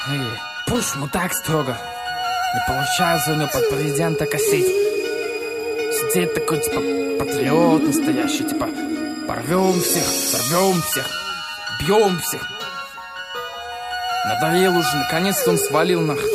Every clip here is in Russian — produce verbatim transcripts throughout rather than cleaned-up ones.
Эй, Буш, ну так строго. Не получается у него под президента косить. Сидит такой, типа, патриот настоящий, типа, порвем всех, сорвем всех, бьем всех. Надоел уже, наконец-то он свалил нахуй.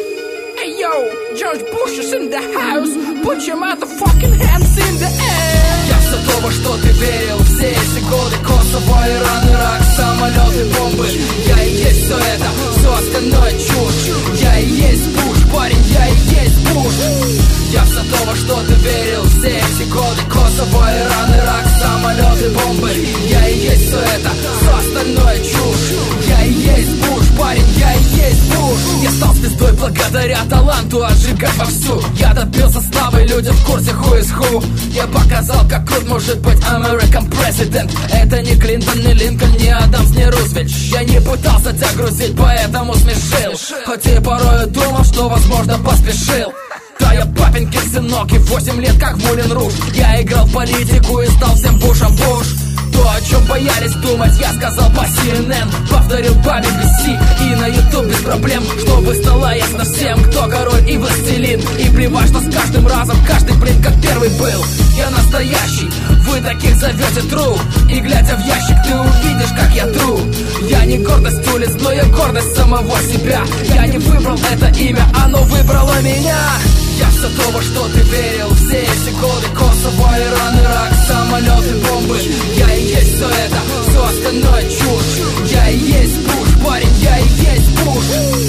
Hey yo, George Bush is in the house. Put your motherfucking hands in the air. Я все то, во что ты верил. Все эти годы Косово, Иран, Ирак, самолеты, бомбы. Я и есть все это, все остальное чушь. Я и есть Буш, парень, я и есть Буш. Я все то, во что ты верил. Все эти годы Косово, Иран, Ирак, самолеты, бомбы. Я и есть все это, все остальное чушь. Я и есть Буш, парень, я и есть Буш. Я стал звездой благодаря таланту отжигать вовсю. Я добился славы, люди в курсе who is who. Я показал, как крут может быть American President. Это не Клинтон, не Линкольн, не Адамс, не Рузвельт. Я не пытался тебя грузить, поэтому смешил. Хоть и порой думал, что возможно поспешил. Да, я папенькин сынок и восемь лет как в Мулен Руж. Я играл в политику и стал всем Бушем Буш. То, о чем боялись думать, я сказал по си эн эн. Повторил по би би си и на ютуб без проблем. Чтобы стало ясно всем, кто король и властелин. И плевать, что с каждым разом каждый блин как первый был. Я настоящий, вы таких зовете true. И глядя в ящик, ты увидишь, как я тру. Я не гордость улиц, но я гордость самого себя. Я не выбрал это имя, оно выбрало меня. Я все то, во что ты верил. Все эти годы Косово, Иран, Ирак, самолеты, бомбы. Я и есть все это, все остальное чушь. Я и есть Буш, парень, я и есть Буш.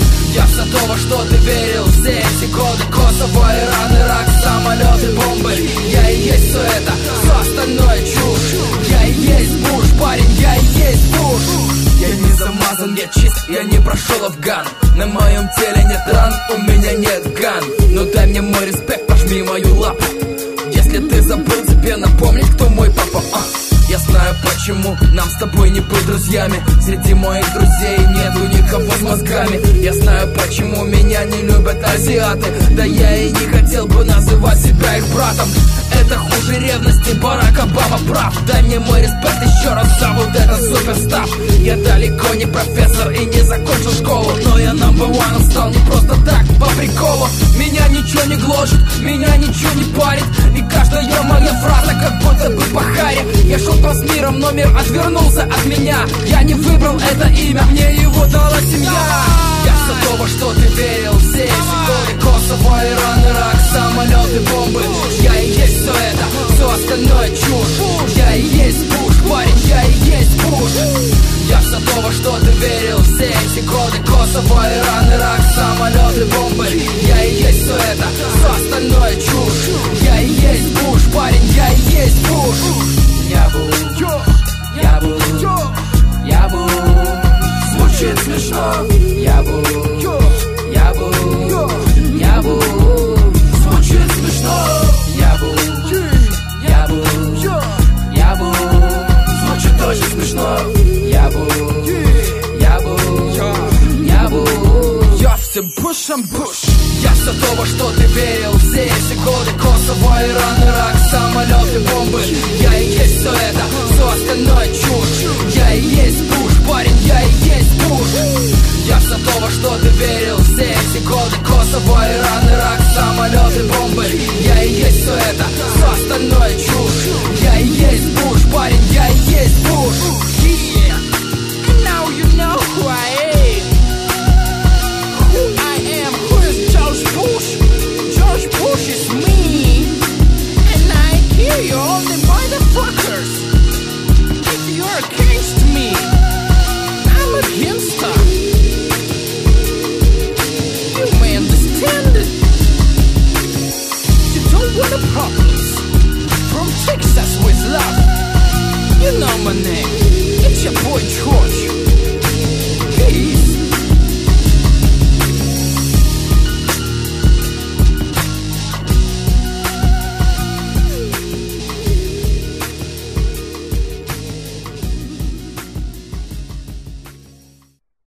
Я все то, во что ты верил. Все эти годы Косово, Иран, Ирак, самолеты, бомбы. Я и есть все это, все остальное чушь. Я и есть Буш, парень, я и есть Буш. Я не замазан, я чист, я не прошел Афган. На моем теле нет ран, у меня нет ган. Но дай мне мой респект, пожми мою лапу. Если ты забыл, тебе напомнить, кто мой папа. а. Я знаю, почему нам с тобой не быть друзьями. Среди моих друзей нету никого с мозгами. Я знаю, почему меня не любят азиаты. Да я и не хотел бы называть себя их братом. Это хуже ревности, Барак Обама прав. Дай мне мой респект еще раз за вот этот суперстав. Я далеко не профессор и не закончил школу, но я number one стал не просто так, по приколу. Меня ничего не гложет, меня ничего не парит. И каждая моя фраза как будто бы по харе. Я шел по с миром, но мир отвернулся от меня. Я не выбрал это имя, мне его дала семья. Я все то, во что ты верил. Все эти годы Косово, Иран, Ирак, самолеты, бомбы. Я и есть все это, все остальное чушь. Я и есть Буш, парень, я и есть Буш. Я все то, во что ты верил. Все эти годы Косово, Иран, Ирак, самолеты, бомбы. Я и есть все это, все остальное чушь. Я и есть Буш, парень, я и есть Буш. Я Буш, я Буш, я Буш. Звучит смешно. Я Буш, я Буш, я Буш. Звучит смешно. Я Буш, я Буш, я Буш. Звучит очень смешно. Я Буш, я Буш, я Буш. Я всем Бушем Буш. Я все то, во что ты верил. Все эти годы Косово, Иран, Ирак, самолеты, бомбы. Я и есть все это, все остальное чушь. Я и есть Буш, парень, я и есть Буш. Я все то, во что ты верил. Все эти годы Косово, Иран, Ирак, самолеты, бомбы. Я и есть все это, все остальное чушь. Я и есть Буш, парень, я и есть Буш. Yeah, and now you know who I am. Who I am, who is George Bush? George Bush is me. And I kill you all the motherfuckers. If you're against me, I'm against her. You may understand it. You don't want the problems. From Texas with love. You know my name. It's your boy George.